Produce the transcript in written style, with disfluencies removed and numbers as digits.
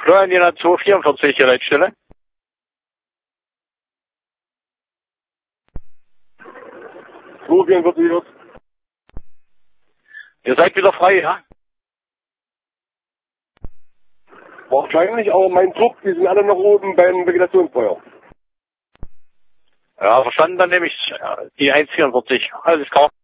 Florian, die 244 hier Leitstelle. Florian wird wieder. Ihr seid wieder frei, ja? Wahrscheinlich, aber mein Trupp, die sind alle noch oben beim Vegetationsfeuer. Ja, verstanden, dann nehme ich die 144. Alles klar.